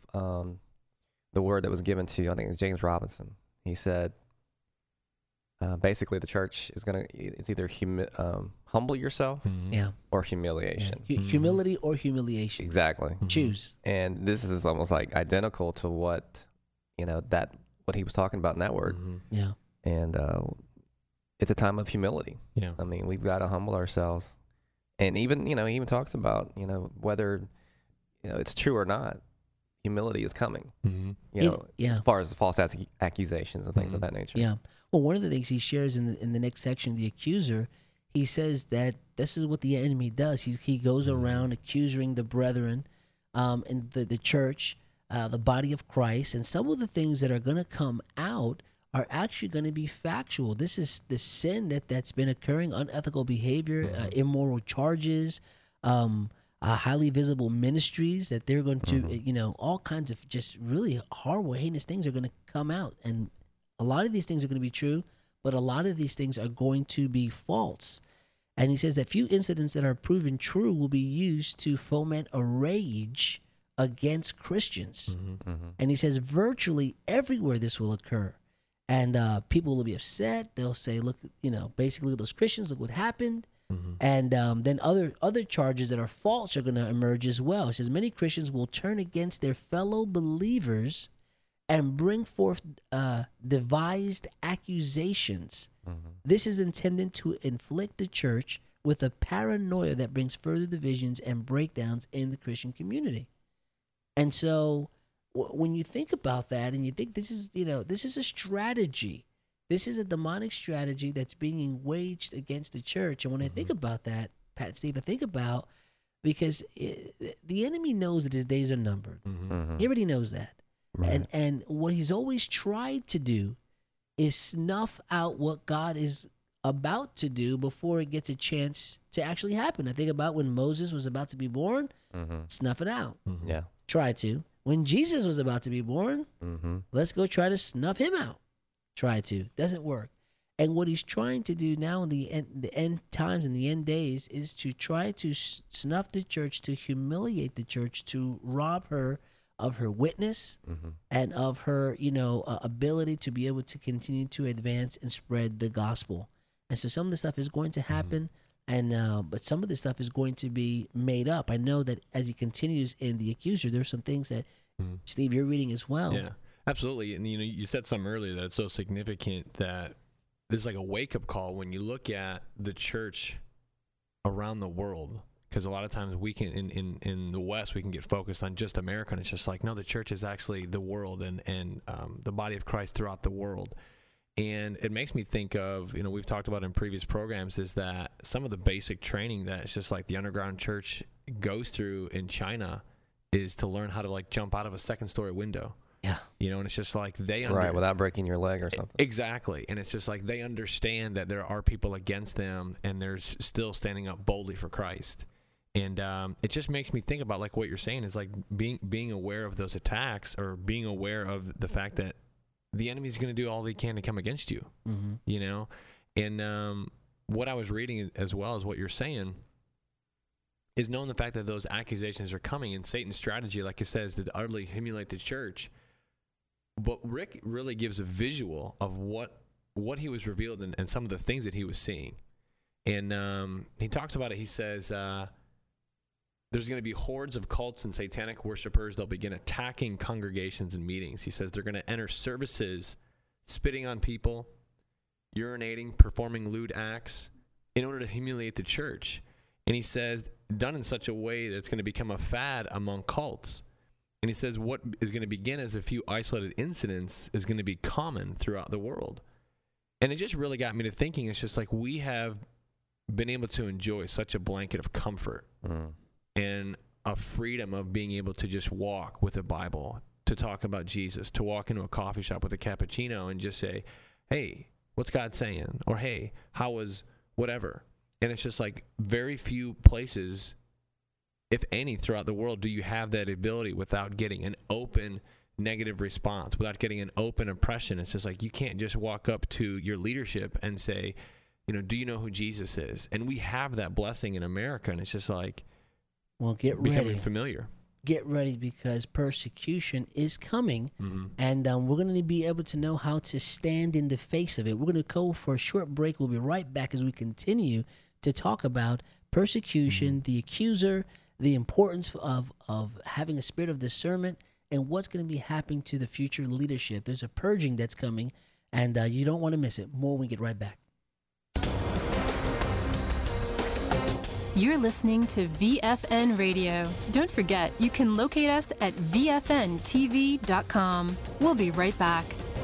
the word that was given to, I think it was James Robinson. He said, basically the church is it's either humble yourself or humiliation. Humility or humiliation. Exactly. Choose. And this is almost like identical to what, what he was talking about in that word. Yeah. And it's a time of humility. Yeah. I mean, we've got to humble ourselves. And even, he even talks about, whether, it's true or not, humility is coming. As far as the false accusations and things of that nature. Yeah. Well, one of the things he shares in the next section, the accuser, he says that this is what the enemy does. He goes around accusing the brethren in the church, the body of Christ, and some of the things that are going to come out are actually going to be factual. This is the sin that's been occurring, unethical behavior, immoral charges, highly visible ministries that they're going to, all kinds of just really horrible, heinous things are going to come out. And a lot of these things are going to be true, but a lot of these things are going to be false. And he says that few incidents that are proven true will be used to foment a rage against Christians. And he says virtually everywhere this will occur. And people will be upset. They'll say, look, basically those Christians, look what happened. And then other charges that are false are going to emerge as well. It says many Christians will turn against their fellow believers and bring forth devised accusations. This is intended to inflict the church with a paranoia that brings further divisions and breakdowns in the Christian community. And so when you think about that and you think this is a strategy, this is a demonic strategy that's being waged against the church. And when I think about that, Pat and Steve, I think about because the enemy knows that his days are numbered. He already knows that. Right. And what he's always tried to do is snuff out what God is about to do before it gets a chance to actually happen. I think about when Moses was about to be born, snuff it out. Yeah. Try to. When Jesus was about to be born, let's go try to snuff him out. Try to. Doesn't work. And what he's trying to do now in the end times and the end days is to try to snuff the church, to humiliate the church, to rob her of her witness and of her, ability to be able to continue to advance and spread the gospel. And so some of the stuff is going to happen, and but some of the stuff is going to be made up. I know that as he continues in the accuser, there's some things that, Steve, you're reading as well. Yeah, absolutely. And, you said something earlier that it's so significant that there's like a wake-up call when you look at the church around the world. Because a lot of times we can, in the West, we can get focused on just America, and it's just like, no, the church is actually the world and the body of Christ throughout the world. And it makes me think of, we've talked about in previous programs, is that some of the basic training that it's just like the underground church goes through in China is to learn how to like jump out of a second-story window. Yeah. You know, and it's just like right, without breaking your leg or something. Exactly. And it's just like they understand that there are people against them, and they're still standing up boldly for Christ. And it just makes me think about like what you're saying is like being aware of those attacks, or being aware of the fact that the enemy's going to do all they can to come against you. Mm-hmm. You know, and what I was reading as well as what you're saying is knowing the fact that those accusations are coming, and Satan's strategy, like it says, to utterly humiliate the church. But Rick really gives a visual of what he was revealed and some of the things that he was seeing. And he talks about it. He says there's going to be hordes of cults and satanic worshipers. They'll begin attacking congregations and meetings. He says they're going to enter services, spitting on people, urinating, performing lewd acts in order to humiliate the church. And he says, done in such a way that it's going to become a fad among cults. And he says what is going to begin as a few isolated incidents is going to be common throughout the world. And it just really got me to thinking, it's just like we have been able to enjoy such a blanket of comfort and a freedom of being able to just walk with a Bible, to talk about Jesus, to walk into a coffee shop with a cappuccino and just say, hey, what's God saying? Or, hey, how was whatever? And it's just like very few places, if any, throughout the world, do you have that ability without getting an open negative response, without getting an open oppression. It's just like you can't just walk up to your leadership and say, you know, do you know who Jesus is? And we have that blessing in America, and it's just like, well, get becoming ready. familiar. Get ready, because persecution is coming, and we're going to be able to know how to stand in the face of it. We're going to go for a short break. We'll be right back as we continue to talk about persecution, the accuser, the importance of having a spirit of discernment, and what's going to be happening to the future leadership. There's a purging that's coming, and you don't want to miss it. More when we get right back. You're listening to VFN Radio. Don't forget, you can locate us at VFNTV.com. We'll be right back.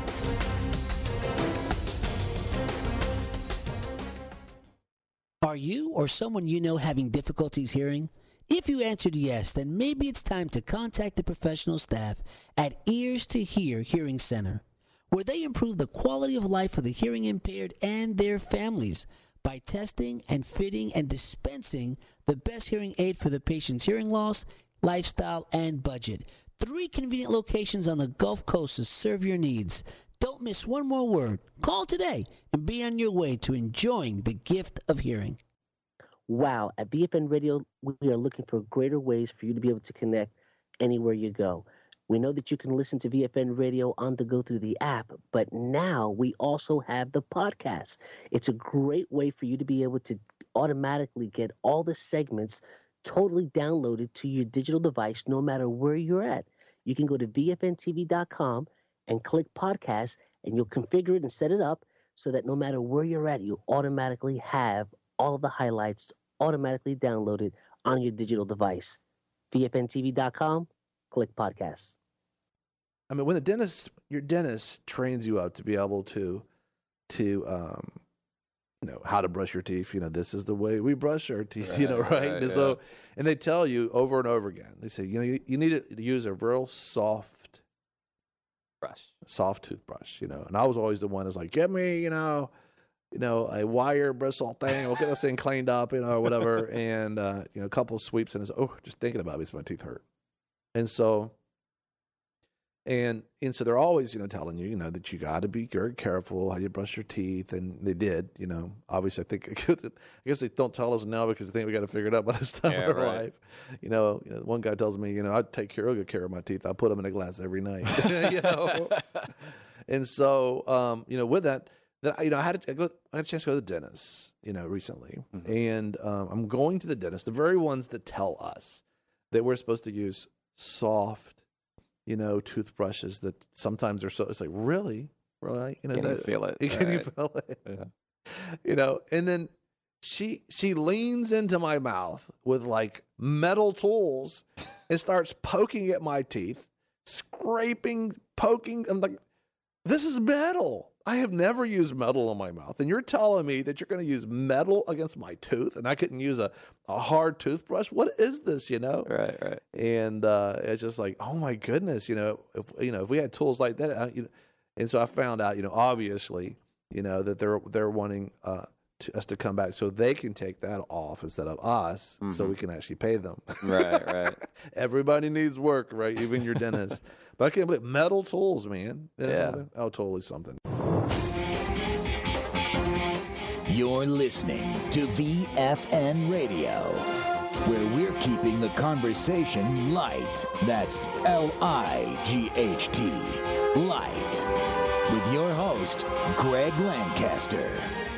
Are you or someone you know having difficulties hearing? If you answered yes, then maybe it's time to contact the professional staff at Ears to Hear Hearing Center, where they improve the quality of life for the hearing impaired and their families by testing and fitting and dispensing the best hearing aid for the patient's hearing loss, lifestyle, and budget. 3 convenient locations on the Gulf Coast to serve your needs. Don't miss one more word. Call today and be on your way to enjoying the gift of hearing. Wow, at VFN Radio, we are looking for greater ways for you to be able to connect anywhere you go. We know that you can listen to VFN Radio on the go through the app, but now we also have the podcast. It's a great way for you to be able to automatically get all the segments totally downloaded to your digital device no matter where you're at. You can go to VFNTV.com and click podcast, and you'll configure it and set it up so that no matter where you're at, you automatically have all of the highlights automatically downloaded on your digital device. VFNTV.com, click podcast. I mean, when your dentist trains you up to be able to you know, how to brush your teeth, you know, this is the way we brush our teeth, you know, right? And so, and they tell you over and over again, they say, you know, you need to use a real soft toothbrush, you know. And I was always the one who's like, get me, you know, a wire bristle thing. We'll get this thing cleaned up, you know, or whatever. And, you know, a couple of sweeps and it's, oh, just thinking about it makes my teeth hurt. And so, and so they're always, you know, telling you, you know, that you got to be very careful how you brush your teeth. And they did, you know, obviously I guess they don't tell us now because they think we got to figure it out by this time in our life. You know, one guy tells me, you know, I take real good care of my teeth. I put them in a glass every night, you know? And so, you know, with that, you know, I had a chance to go to the dentist, you know, recently. And I'm going to the dentist, the very ones that tell us that we're supposed to use soft, you know, toothbrushes that sometimes are so, it's like, really? You know, Can you feel it? Can you feel it? Yeah. You know, and then she leans into my mouth with like metal tools and starts poking at my teeth, scraping, poking. I'm like, this is metal. I have never used metal on my mouth. And you're telling me that you're going to use metal against my tooth and I couldn't use a hard toothbrush? What is this, you know? Right. And it's just like, oh my goodness, if we had tools like that, and so I found out, obviously, that they're wanting us to come back so they can take that off instead of us, so we can actually pay them. Right. Everybody needs work, right? Even your dentist. But I can't believe metal tools, man. Oh, totally something. You're listening to VFN Radio, where we're keeping the conversation light. That's L-I-G-H-T, light. With your host, Greg Lancaster.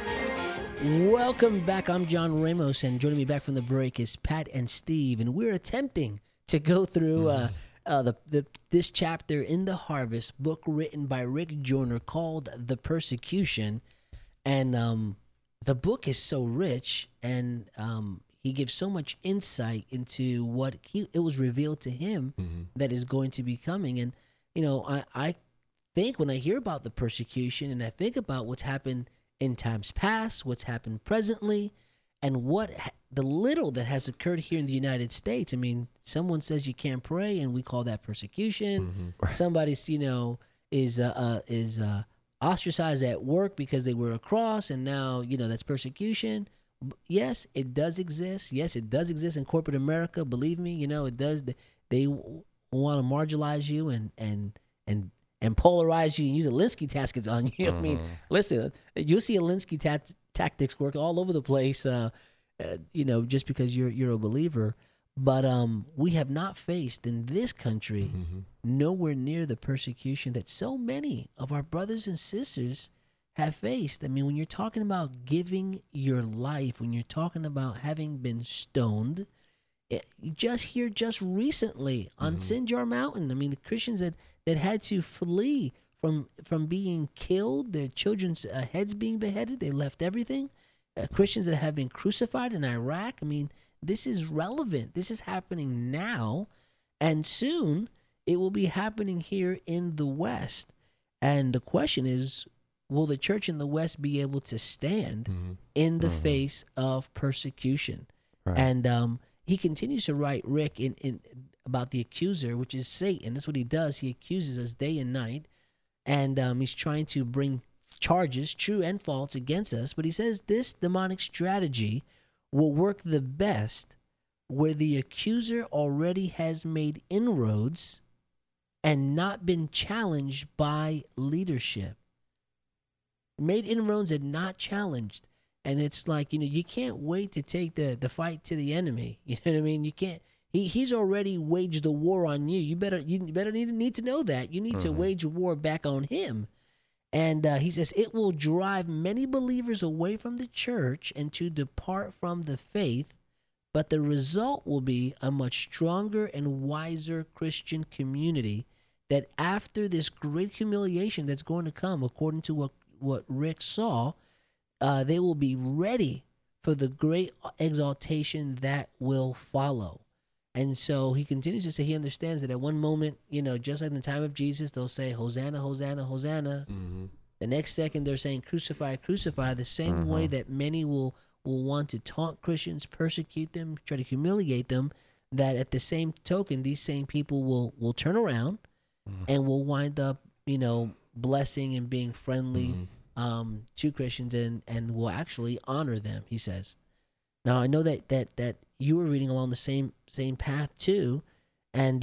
Welcome back. I'm John Ramos, and joining me back from the break is Pat and Steve, and we're attempting to go through this chapter in The Harvest, book written by Rick Joyner called The Persecution. And the book is so rich, and he gives so much insight into what it was revealed to him that is going to be coming. And, I think when I hear about the persecution and I think about what's happened in times past, what's happened presently, and what the little that has occurred here in the United States. I mean, someone says you can't pray, and we call that persecution. Somebody's, is ostracized at work because they wear a cross, and now, that's persecution. Yes, it does exist. Yes, it does exist in corporate America. Believe me, it does. They want to marginalize you and polarize you and use Alinsky tactics on you. I mean, listen, you'll see Alinsky tactics work all over the place, just because you're a believer. But we have not faced in this country nowhere near the persecution that so many of our brothers and sisters have faced. I mean, when you're talking about giving your life, when you're talking about having been stoned, just recently on Sinjar Mountain, I mean, the Christians that had to flee from being killed, their children's heads being beheaded, they left everything. Christians that have been crucified in Iraq. I mean, this is relevant. This is happening now, and soon it will be happening here in the West. And the question is, will the church in the West be able to stand in the face of persecution? Right. And he continues to write, Rick, in about the accuser, which is Satan. That's what he does. He accuses us day and night, and he's trying to bring charges, true and false, against us. But he says this demonic strategy will work the best where the accuser already has made inroads and not been challenged by leadership. Made inroads and not challenged. And it's like, you can't wait to take the fight to the enemy. You know what I mean? You can't. He's already waged a war on you. You better need to know that. You need to wage a war back on him. And he says, it will drive many believers away from the church and to depart from the faith, but the result will be a much stronger and wiser Christian community that after this great humiliation that's going to come, according to what Rick saw, they will be ready for the great exaltation that will follow. And so he continues to say he understands that at one moment, just like in the time of Jesus, they'll say, Hosanna, Hosanna, Hosanna. The next second, they're saying, crucify, crucify, the same way that many will want to taunt Christians, persecute them, try to humiliate them, that at the same token, these same people will turn around and will wind up, blessing and being friendly to Christians and will actually honor them, he says. Now, I know that you were reading along the same path too, and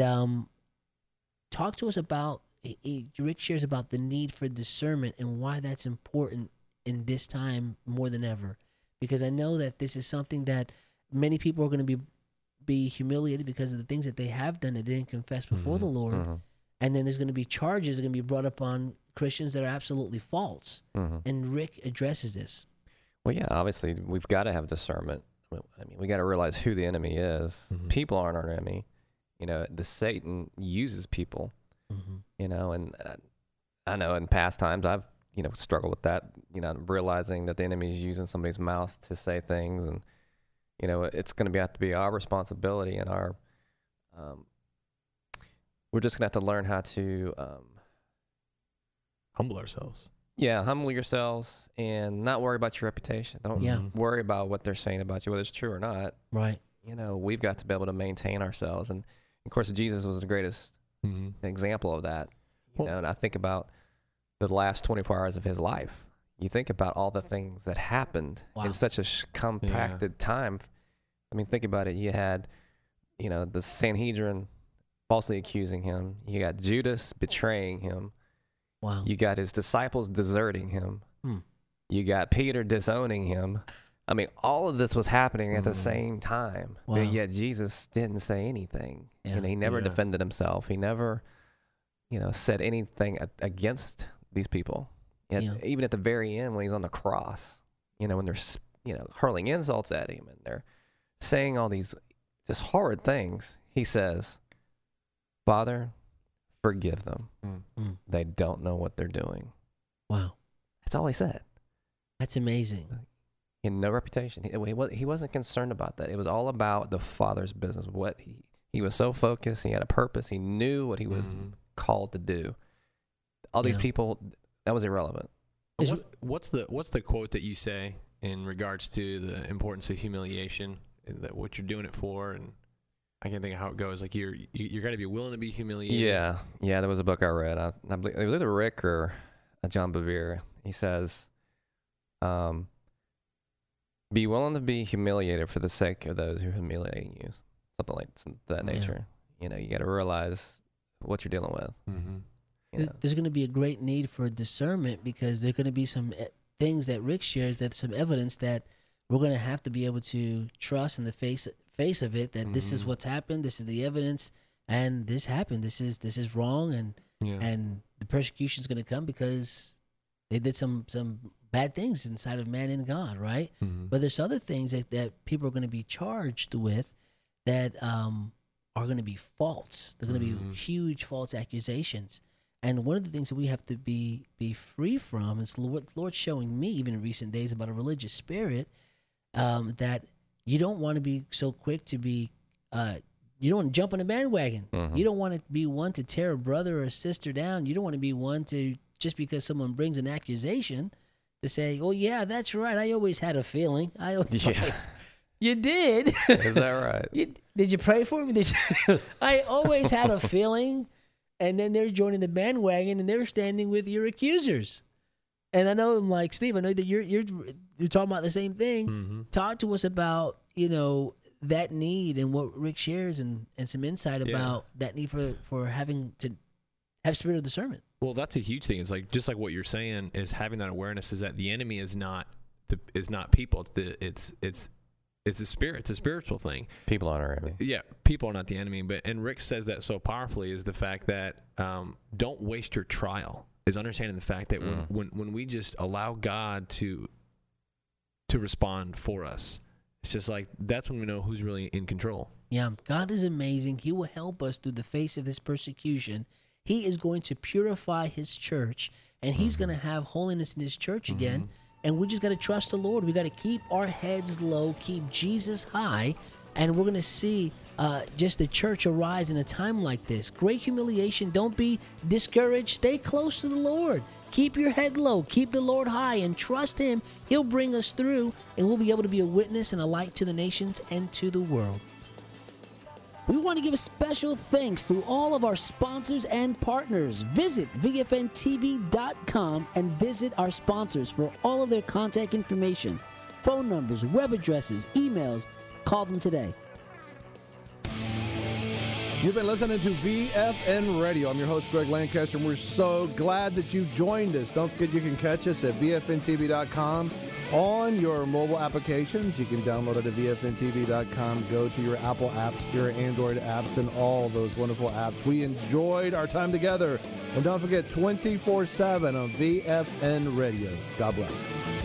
talk to us about, Rick shares about the need for discernment and why that's important in this time more than ever. Because I know that this is something that many people are going to be humiliated because of the things that they have done that they didn't confess before the Lord. And then there's going to be charges that are going to be brought up on Christians that are absolutely false. And Rick addresses this. Well, yeah, obviously we've got to have discernment. I mean, we got to realize who the enemy is. People aren't our enemy. The Satan uses people. And I know in past times I've struggled with that. Realizing that the enemy is using somebody's mouth to say things, and it's going to have to be our responsibility and our. We're just going to have to learn how to humble ourselves. Yeah, humble yourselves and not worry about your reputation. Don't worry about what they're saying about you, whether it's true or not. Right. You know, we've got to be able to maintain ourselves. And, of course, Jesus was the greatest example of that. You know, and I think about the last 24 hours of his life. You think about all the things that happened in such a compacted time. I mean, think about it. You had, you know, the Sanhedrin falsely accusing him. You got Judas betraying him. Wow. You got his disciples deserting him. You got Peter disowning him. I mean, all of this was happening at the same time. Wow. But yet Jesus didn't say anything. Yeah. And he never defended himself. He never, you know, said anything against these people. Yet, even at the very end when he's on the cross, you know, when they're, you know, hurling insults at him and they're saying all these just horrid things, he says, Father, forgive them. They don't know what they're doing. Wow. That's all he said. That's amazing. He had no reputation. He wasn't concerned about that. It was all about the Father's business. What he was so focused. He had a purpose. He knew what he was called to do. All these people, that was irrelevant. What's the quote that you say in regards to the importance of humiliation, that what you're doing it for? And I can't think of how it goes. Like you're got to be willing to be humiliated. Yeah. There was a book I read. I believe it was either Rick or John Bevere. He says, "Be willing to be humiliated for the sake of those who are humiliating you." Something like that nature. You know, you got to realize what you're dealing with. There's going to be a great need for discernment, because there's going to be some things that Rick shares, that's some evidence that we're going to have to be able to trust in the face of it, that this is what's happened, this is the evidence, and this happened, this is wrong, and the persecution is going to come because they did some bad things inside of man and God, right? But there's other things that people are going to be charged with that are going to be false. They're going to be huge false accusations. And one of the things that we have to be free from is what the Lord's showing me, even in recent days, about a religious spirit, that you don't want to be so quick to be, you don't want to jump on a bandwagon. You don't want to be one to tear a brother or a sister down. You don't want to be one to, just because someone brings an accusation, to say, oh, yeah, that's right, I always had a feeling. I always You did. Is that right? Did you pray for me? I always had a feeling. And then they're joining the bandwagon, and they're standing with your accusers. And I know, like, Steve, I know that you're talking about the same thing. Talk to us about, you know, that need and what Rick shares, and some insight about that need for having to have spirit of discernment. Well, that's a huge thing. It's like, just like what you're saying, is having that awareness is that the enemy is not people. It's a spirit. It's a spiritual thing. People aren't our enemy. Yeah, people are not the enemy. And Rick says that so powerfully, is the fact that don't waste your trial. Is understanding the fact that when we just allow God to respond for us, it's just like, that's when we know who's really in control. Yeah, God is amazing. He will help us through the face of this persecution. He is going to purify his church, and he's going to have holiness in his church again. And we just got to trust the Lord. We got to keep our heads low, keep Jesus high, and we're going to see just the church arise in a time like this. Great humiliation. Don't be discouraged. Stay close to the Lord. Keep your head low. Keep the Lord high and trust him. He'll bring us through, and we'll be able to be a witness and a light to the nations and to the world. We want to give a special thanks to all of our sponsors and partners. Visit VFNTV.com and visit our sponsors for all of their contact information, phone numbers, web addresses, emails. Call them today. You've been listening to VFN Radio. I'm your host, Greg Lancaster, and we're so glad that you joined us. Don't forget you can catch us at VFNTV.com on your mobile applications. You can download it at VFNTV.com. Go to your Apple apps, your Android apps, and all those wonderful apps. We enjoyed our time together. And don't forget, 24/7 on VFN Radio. God bless.